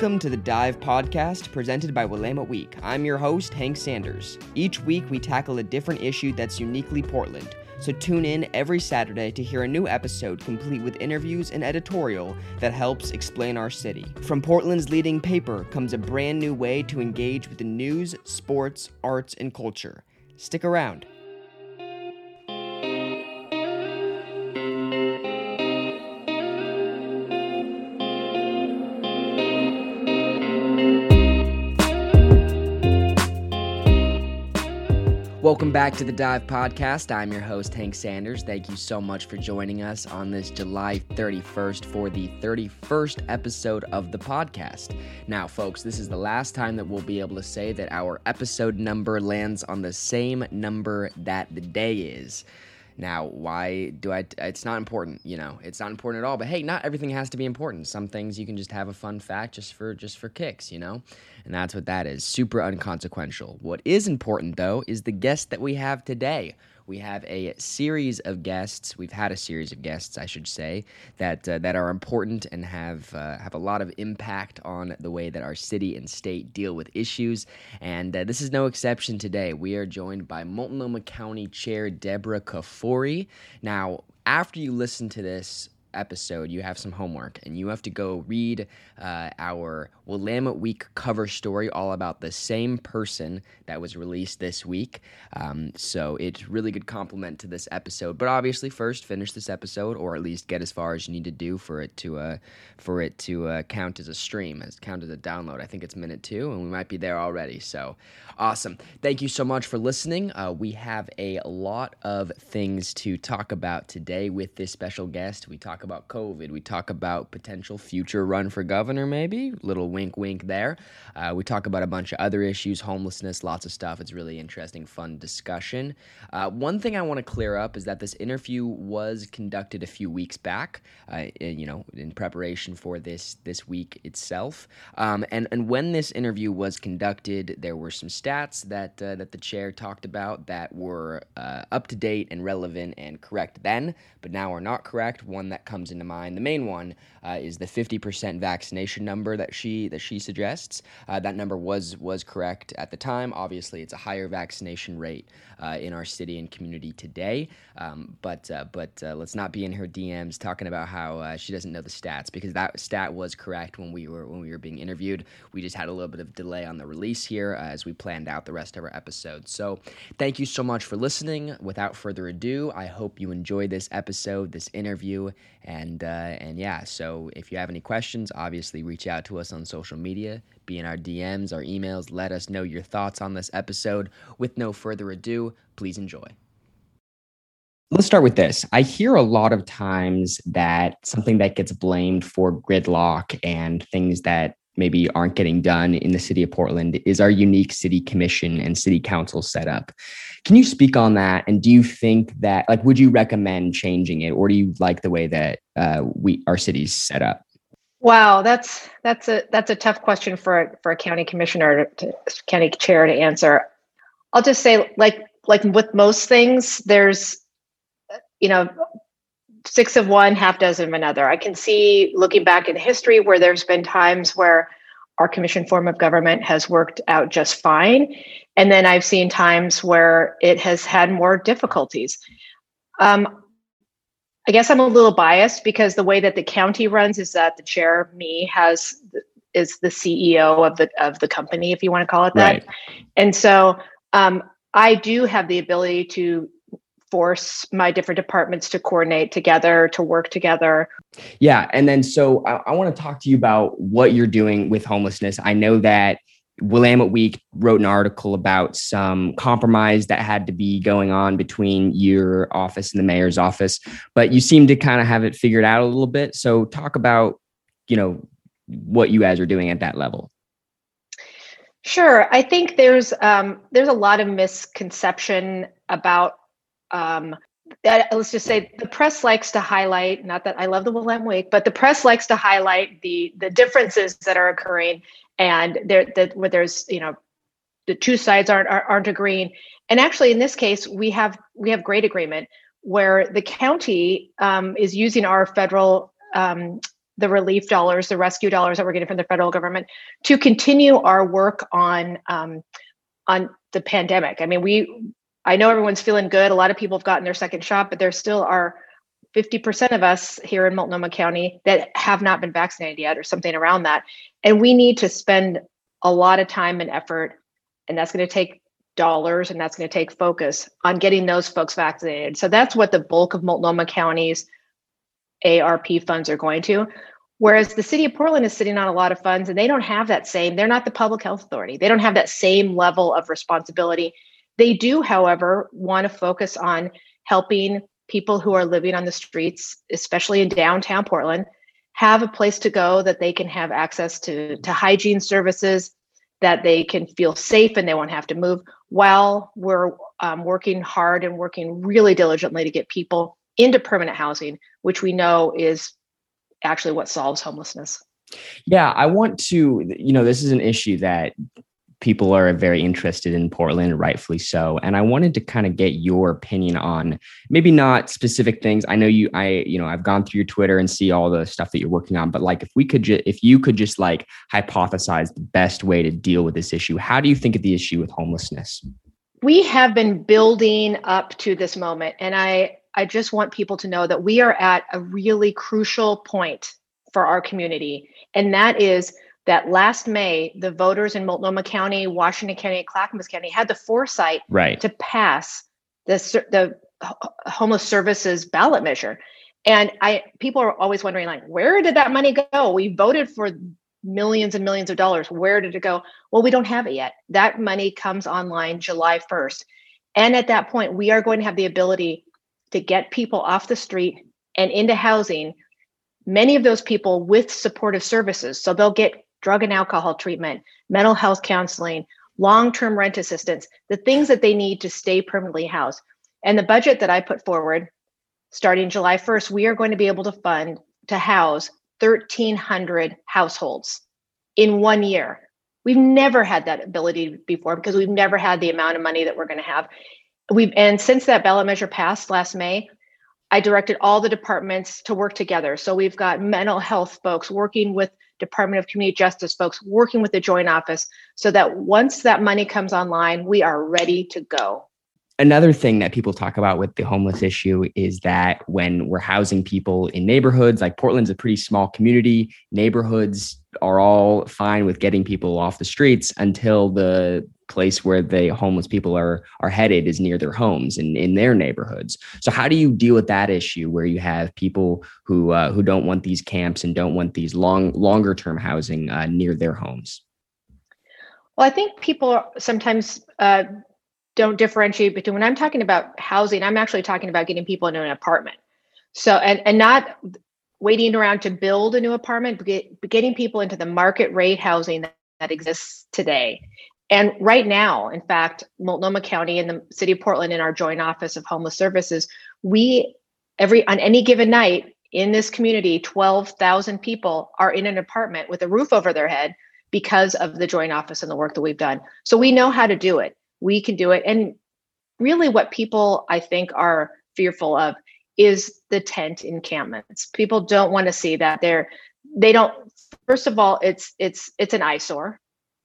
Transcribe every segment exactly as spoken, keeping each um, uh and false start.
Welcome to the Dive Podcast, presented by Willamette Week. I'm your host, Hank Sanders. Each week, we tackle a different issue that's uniquely Portland. So tune in every Saturday to hear a new episode complete with interviews and editorial that helps explain our city. From Portland's leading paper comes a brand new way to engage with the news, sports, arts, and culture. Stick around. Welcome back to the Dive Podcast. I'm your host, Hank Sanders. Thank you so much for joining us on this July thirty-first for the thirty-first episode of the podcast. Now, folks, this is the last time that we'll be able to say that our episode number lands on the same number that the day is. Now, why do I, it's not important, you know, it's not important at all, but hey, not everything has to be important. Some things you can just have a fun fact just for, just for kicks, you know, and that's what that is, super unconsequential. What is important, though, is the guest that we have today. We have a series of guests, we've had a series of guests, I should say, that uh, that are important and have uh, have a lot of impact on the way that our city and state deal with issues, and uh, this is no exception today. We are joined by Multnomah County Chair Deborah Kafoury. Now, after you listen to this episode, you have some homework, and you have to go read uh, our Willamette Week cover story all about the same person that was released this week. Um, so it's really good compliment to this episode. But obviously, first finish this episode, or at least get as far as you need to do for it to uh, for it to uh, count as a stream, as count as a download. I think it's minute two, and we might be there already. So awesome! Thank you so much for listening. Uh, we have a lot of things to talk about today with this special guest. We talk about COVID. We talk about potential future run for governor, maybe. Little wink, wink there. Uh, we talk about a bunch of other issues, homelessness, lots of stuff. It's really interesting, fun discussion. Uh, one thing I want to clear up is that this interview was conducted a few weeks back, uh, you know, in preparation for this this week itself. Um, and and when this interview was conducted, there were some stats that uh, that the chair talked about that were uh, up to date and relevant and correct then, but now are not correct. One that comes into mind, the main one, uh, is the fifty percent vaccination number that she that she suggests. Uh, that number was was correct at the time. Obviously, it's a higher vaccination rate uh, in our city and community today. Um, but uh, but uh, let's not be in her D Ms talking about how uh, she doesn't know the stats, because that stat was correct when we were when we were being interviewed. We just had a little bit of delay on the release here uh, as we planned out the rest of our episodes. So thank you so much for listening. Without further ado, I hope you enjoy this episode, this interview, and uh, and yeah. So if you have any questions, obviously reach out to us on social media, be in our D Ms, our emails. Let us know your thoughts on this episode. With no further ado, please enjoy. Let's start with this. I hear a lot of times that something that gets blamed for gridlock and things that maybe aren't getting done in the city of Portland is our unique city commission and city council setup. Can you speak on that? And do you think that, like, would you recommend changing it, or do you like the way that uh, we our city's set up? Wow, that's that's a that's a tough question for a, for a county commissioner, to, county chair to answer. I'll just say, like like with most things, there's, you know, six of one, half dozen of another. I can see, looking back in history, where there's been times where our commission form of government has worked out just fine. And then I've seen times where it has had more difficulties. Um, I guess I'm a little biased because the way that the county runs is that the chair, me, has is the C E O of the of the company, if you want to call it that. Right. And so um, I do have the ability to force my different departments to coordinate together, to work together. Yeah. And then so I, I want to talk to you about what you're doing with homelessness. I know that Willamette Week wrote an article about some compromise that had to be going on between your office and the mayor's office, but you seem to kind of have it figured out a little bit. So talk about, you know, what you guys are doing at that level. Sure. I think there's um, there's a lot of misconception about Um, that, let's just say the press likes to highlight, not that I love the Willamette Week, but the press likes to highlight the the differences that are occurring, and there that where there's, you know, the two sides aren't aren't agreeing. And actually, in this case, we have we have great agreement where the county um, is using our federal um, the relief dollars, the rescue dollars that we're getting from the federal government to continue our work on um, on the pandemic. I mean, we I know everyone's feeling good. A lot of people have gotten their second shot, but there still are fifty percent of us here in Multnomah County that have not been vaccinated yet, or something around that. And we need to spend a lot of time and effort, and that's going to take dollars, and that's going to take focus on getting those folks vaccinated. So that's what the bulk of Multnomah County's A R P funds are going to. Whereas the city of Portland is sitting on a lot of funds, and they don't have that same, they're not the public health authority. They don't have that same level of responsibility. They do, however, want to focus on helping people who are living on the streets, especially in downtown Portland, have a place to go, that they can have access to, to hygiene services, that they can feel safe and they won't have to move, while we're um, working hard and working really diligently to get people into permanent housing, which we know is actually what solves homelessness. Yeah, I want to, you know, this is an issue that people are very interested in Portland, rightfully so. And I wanted to kind of get your opinion on maybe not specific things. I know you, I, you know, I've gone through your Twitter and see all the stuff that you're working on, but like, if we could, ju- if you could just like hypothesize the best way to deal with this issue, how do you think of the issue with homelessness? We have been building up to this moment. And I, I just want people to know that we are at a really crucial point for our community. And that is that last May, the voters in Multnomah County, Washington County, and Clackamas County had the foresight right. to pass the, the homeless services ballot measure. And I, people are always wondering, like, where did that money go? We voted for millions and millions of dollars. Where did it go? Well, we don't have it yet. That money comes online July first. And at that point, we are going to have the ability to get people off the street and into housing, many of those people with supportive services. So they'll get drug and alcohol treatment, mental health counseling, long-term rent assistance, the things that they need to stay permanently housed. And the budget that I put forward, starting July first, we are going to be able to fund to house thirteen hundred households in one year. We've never had that ability before, because we've never had the amount of money that we're going to have. We've, and since that ballot measure passed last May, I directed all the departments to work together. So we've got mental health folks working with Department of Community Justice folks, working with the Joint Office, so that once that money comes online, we are ready to go. Another thing that people talk about with the homeless issue is that when we're housing people in neighborhoods, like Portland's a pretty small community, neighborhoods are all fine with getting people off the streets until the place where the homeless people are are headed is near their homes and in their neighborhoods. So how do you deal with that issue where you have people who uh, who don't want these camps and don't want these long longer term housing uh, near their homes? Well, I think people sometimes uh, don't differentiate between, when I'm talking about housing, I'm actually talking about getting people into an apartment. So, and, and not waiting around to build a new apartment, but, get, but getting people into the market rate housing that, that exists today. And right now, in fact, Multnomah County and the City of Portland, in our Joint Office of Homeless Services, we, every on any given night in this community, twelve thousand people are in an apartment with a roof over their head because of the Joint Office and the work that we've done. So we know how to do it. We can do it. And really what people, I think, are fearful of is the tent encampments. People don't want to see that. They're, they don't, first of all, it's it's it's an eyesore.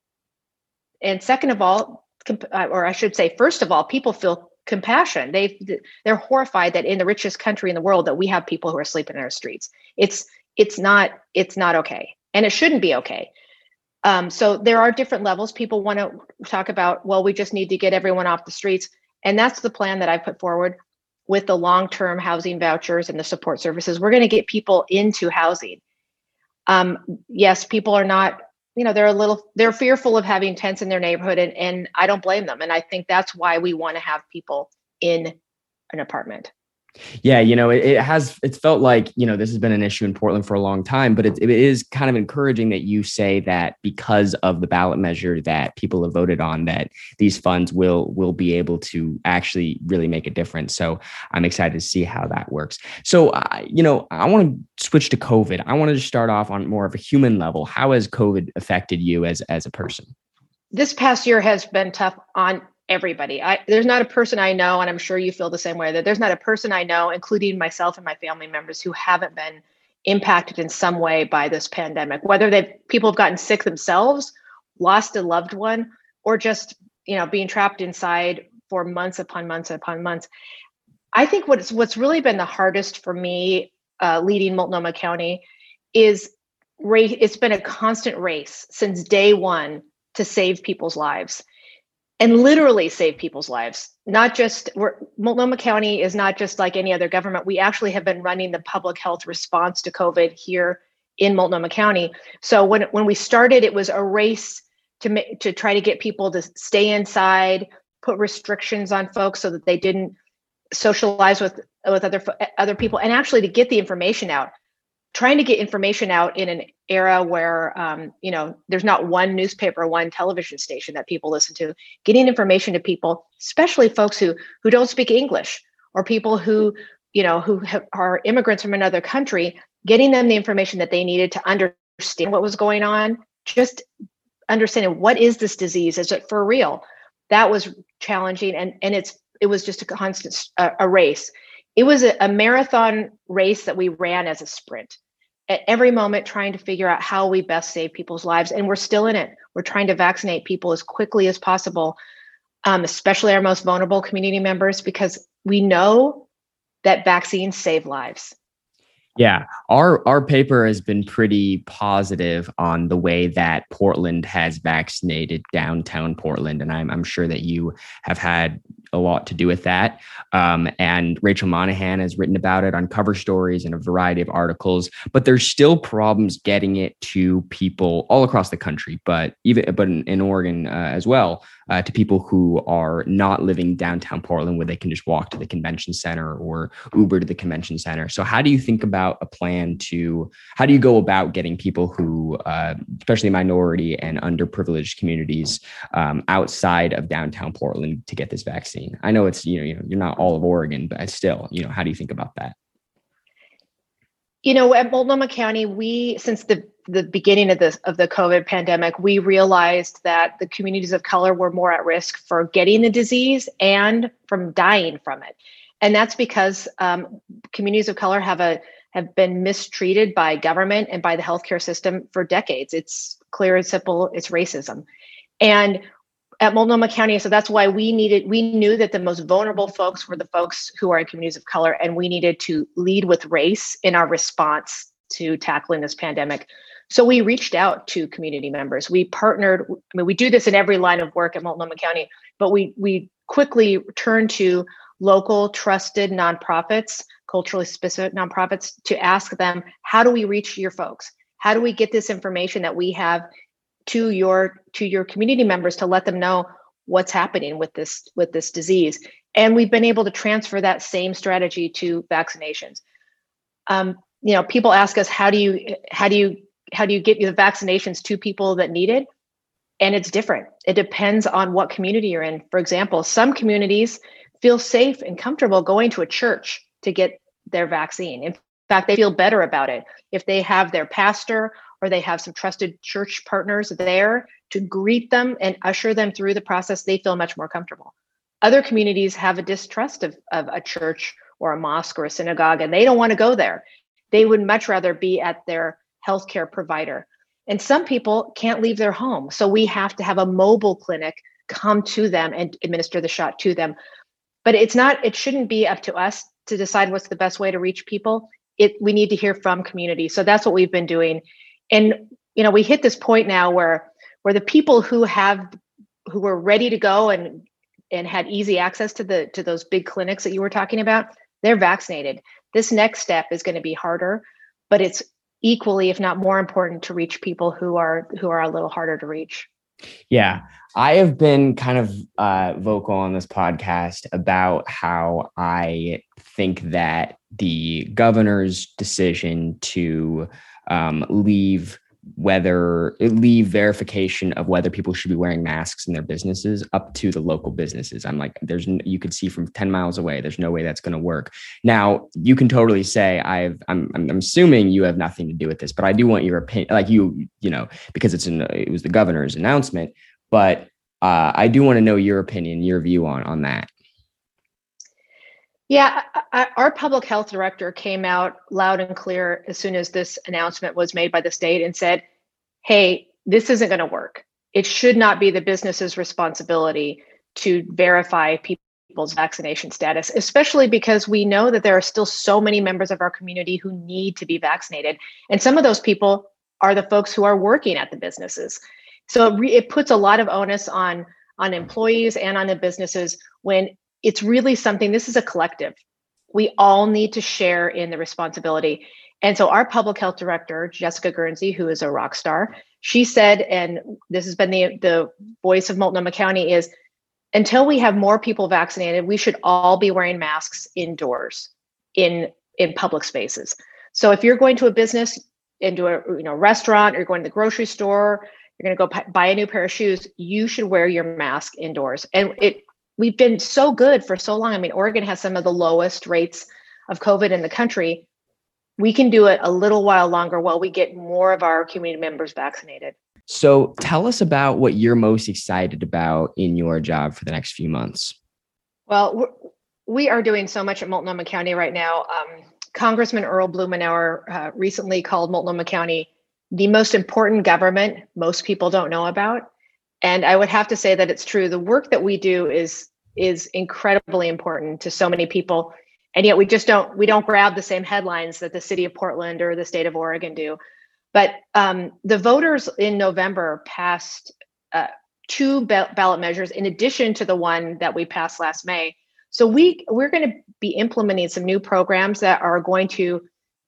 And second of all, or I should say, first of all, people feel compassion. They they're horrified that in the richest country in the world that we have people who are sleeping in our streets. It's it's not it's not okay, and it shouldn't be okay. Um, so there are different levels. People want to talk about, well, we just need to get everyone off the streets, and that's the plan that I put forward with the long-term housing vouchers and the support services. We're going to get people into housing. Um, yes, people are not. You know, they're a little, they're fearful of having tents in their neighborhood, and, and I don't blame them. And I think that's why we want to have people in an apartment. Yeah, you know, it, it has, it's felt like, you know, this has been an issue in Portland for a long time, but it, it is kind of encouraging that you say that because of the ballot measure that people have voted on, that these funds will, will be able to actually really make a difference. So I'm excited to see how that works. So, uh, you know, I want to switch to COVID. I want to just start off on more of a human level. How has COVID affected you as, as a person? This past year has been tough on everybody. I, there's not a person I know, and I'm sure you feel the same way, that there's not a person I know, including myself and my family members, who haven't been impacted in some way by this pandemic, whether they people have gotten sick themselves, lost a loved one, or just, you know, being trapped inside for months upon months upon months. I think what's what's really been the hardest for me uh, leading Multnomah County is race. It's been a constant race since day one to save people's lives, and literally save people's lives. Not just, we're, Multnomah County is not just like any other government. We actually have been running the public health response to COVID here in Multnomah County. So when when we started, it was a race to make, to try to get people to stay inside, put restrictions on folks so that they didn't socialize with with other other people, and actually to get the information out. Trying to get information out in an era where um, you know, there's not one newspaper, one television station that people listen to. Getting information to people, especially folks who who don't speak English, or people who, you know, who have, are immigrants from another country, getting them the information that they needed to understand what was going on. Just understanding, what is this disease? Is it for real? That was challenging, and and it's it was just a constant uh, a race. It was a, a marathon race that we ran as a sprint. At every moment, trying to figure out how we best save people's lives, and we're still in it. We're trying to vaccinate people as quickly as possible, um, especially our most vulnerable community members, because we know that vaccines save lives. Yeah, our our paper has been pretty positive on the way that Portland has vaccinated downtown Portland, and I'm I'm sure that you have had a lot to do with that. Um, and Rachel Monahan has written about it on cover stories and a variety of articles. But there's still problems getting it to people all across the country, but even but in, in Oregon uh, as well, uh, to people who are not living downtown Portland, where they can just walk to the convention center or Uber to the convention center. So how do you think about a plan to, how do you go about getting people who, uh, especially minority and underprivileged communities um, outside of downtown Portland, to get this vaccine? I know it's, you know, you know, you're not all of Oregon, but still, you know, how do you think about that? You know, at Multnomah County, we, since the, the beginning of this, of the COVID pandemic, we realized that the communities of color were more at risk for getting the disease and from dying from it. And that's because um, communities of color have a have been mistreated by government and by the healthcare system for decades. It's clear and simple, it's racism. And at Multnomah County, so that's why we needed, we knew that the most vulnerable folks were the folks who are in communities of color, and we needed to lead with race in our response to tackling this pandemic. So we reached out to community members. We partnered, I mean, we do this in every line of work at Multnomah County, but we we quickly turned to local trusted nonprofits, culturally specific nonprofits, to ask them, how do we reach your folks? How do we get this information that we have to your to your community members to let them know what's happening with this with this disease? And we've been able to transfer that same strategy to vaccinations. Um, you know, people ask us, how do you how do you how do you get the vaccinations to people that need it? And it's different. It depends on what community you're in. For example, some communities feel safe and comfortable going to a church to get their vaccine. In fact, they feel better about it if they have their pastor or they have some trusted church partners there to greet them and usher them through the process. They feel much more comfortable. Other communities have a distrust of, of a church or a mosque or a synagogue, and they don't want to go there. They would much rather be at their healthcare provider. And some people can't leave their home. So we have to have a mobile clinic come to them and administer the shot to them. But it's not, it shouldn't be up to us to decide what's the best way to reach people. It, we need to hear from community. So that's what we've been doing. And, you know, we hit this point now where, where the people who have, who were ready to go and, and had easy access to the, to those big clinics that you were talking about, they're vaccinated. This next step is going to be harder, but it's equally, if not more important, to reach people who are, who are a little harder to reach. Yeah, I have been kind of uh, vocal on this podcast about how I think that the governor's decision to um, leave whether leave verification of whether people should be wearing masks in their businesses up to the local businesses. I'm like, there's, you could see from ten miles away, there's no way that's going to work. Now, you can totally say, I've, I'm, I'm assuming you have nothing to do with this, but I do want your opinion, like you, you know, because it's in, it was the governor's announcement, but uh, I do want to know your opinion, your view on, on that. Yeah, I, I, our public health director came out loud and clear as soon as this announcement was made by the state and said, hey, this isn't going to work. It should not be the business's responsibility to verify people's vaccination status, especially because we know that there are still so many members of our community who need to be vaccinated. And some of those people are the folks who are working at the businesses. So it, re- it puts a lot of onus on, on employees and on the businesses when it's really something, this is a collective. We all need to share in the responsibility. And so our public health director, Jessica Guernsey, who is a rock star, she said, and this has been the, the voice of Multnomah County, is until we have more people vaccinated, we should all be wearing masks indoors in, in public spaces. So if you're going to a business, into a you know restaurant, or you're going to the grocery store, you're going to go p- buy a new pair of shoes, you should wear your mask indoors. And it we've been so good for so long. I mean, Oregon has some of the lowest rates of COVID in the country. We can do it a little while longer while we get more of our community members vaccinated. So tell us about what you're most excited about in your job for the next few months. Well, we're, we are doing so much at Multnomah County right now. Um, Congressman Earl Blumenauer uh, recently called Multnomah County the most important government most people don't know about. And I would have to say that it's true. The work that we do is is incredibly important to so many people, and yet we just don't we don't grab the same headlines that the city of Portland or the state of Oregon do. But um, the voters in November passed uh, two ba- ballot measures in addition to the one that we passed last May. So we we're going to be implementing some new programs that are going to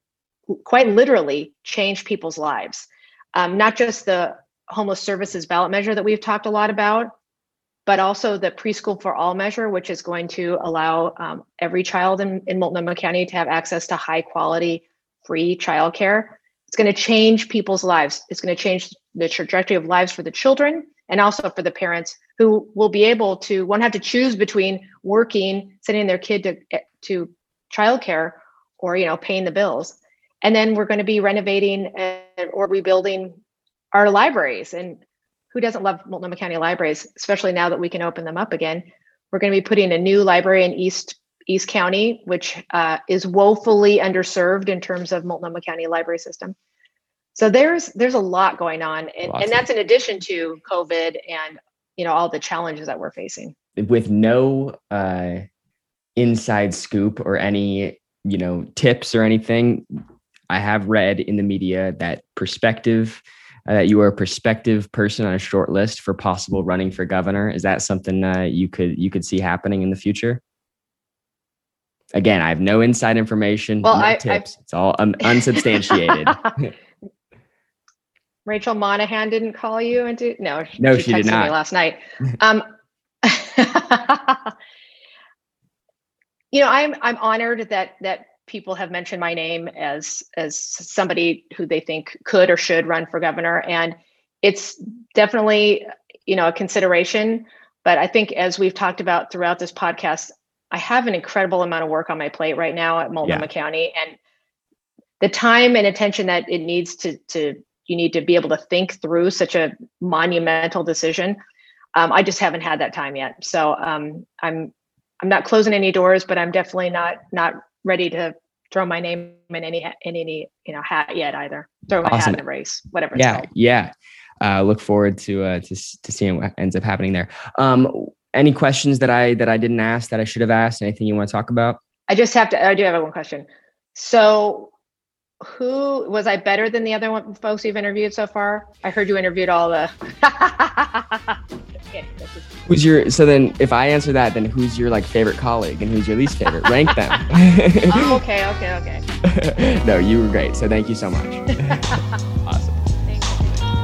quite literally change people's lives, um, not just the homeless services ballot measure that we've talked a lot about, but also the preschool for all measure, which is going to allow um, every child in, in Multnomah County to have access to high quality, free childcare. It's going to change people's lives. It's going to change the trajectory of lives for the children and also for the parents who will be able to, won't have to choose between working, sending their kid to, to childcare, or, you know, paying the bills. And then we're going to be renovating and, or rebuilding our libraries. And who doesn't love Multnomah County libraries, especially now that we can open them up again? We're going to be putting a new library in East East County, which uh, is woefully underserved in terms of Multnomah County library system. So there's there's a lot going on, and, and that's in addition to COVID and you know all the challenges that we're facing. With no uh, inside scoop or any you know tips or anything, I have read in the media that Perspective. Uh, you are a prospective person on a short list for possible running for governor. Is that something uh, you could you could see happening in the future? Again, I have no inside information, well, no I, tips. I, it's all um, unsubstantiated. Rachel Monahan didn't call you into no. No, she, she texted did not. me last night. Um, you know, I'm I'm honored that that. people have mentioned my name as as somebody who they think could or should run for governor, and it's definitely you know a consideration. But I think, as we've talked about throughout this podcast, I have an incredible amount of work on my plate right now at Multnomah yeah. County, and the time and attention that it needs to to you need to be able to think through such a monumental decision. Um, I just haven't had that time yet, so um, I'm I'm not closing any doors, but I'm definitely not not. ready to throw my name in any in any you know hat yet either. Throw my awesome. hat in the race, whatever. It's yeah, called. yeah. Uh, look forward to uh, to to seeing what ends up happening there. Um, any questions that I that I didn't ask that I should have asked? Anything you want to talk about? I just have to. I do have one question. So, who was I better than the other one, folks you've interviewed so far? I heard you interviewed all the. Okay, who's your so then if I answer that, then who's your like favorite colleague and who's your least favorite? Rank them. Oh, okay, okay, okay. No, you were great. So thank you so much. Awesome. Thank you.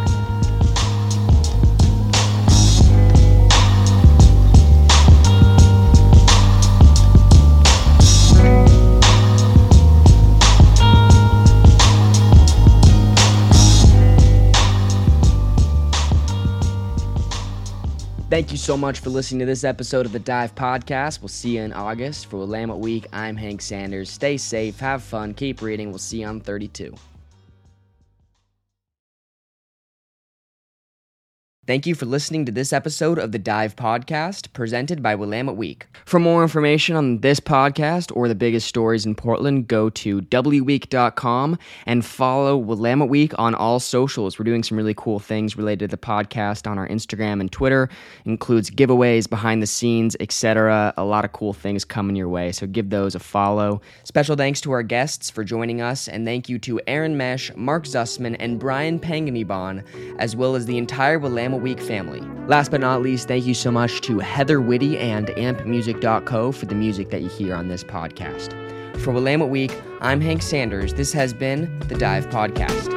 Thank you so much for listening to this episode of the Dive Podcast. We'll see you in August for Willamette Week. I'm Hank Sanders. Stay safe, have fun, keep reading. We'll see you on thirty-two. Thank you for listening to this episode of the Dive Podcast, presented by Willamette Week. For more information on this podcast or the biggest stories in Portland, go to w week dot com and follow Willamette Week on all socials. We're doing some really cool things related to the podcast on our Instagram and Twitter. Includes giveaways, behind the scenes, et cetera. A lot of cool things coming your way, so give those a follow. Special thanks to our guests for joining us, and thank you to Aaron Mesh, Mark Zussman, and Brian Panganibon, as well as the entire Willamette Week family. Last but not least, thank you so much to Heather Whitty and amp music dot co for the music that you hear on this podcast. For Willamette Week, I'm Hank Sanders. This has been the Dive Podcast.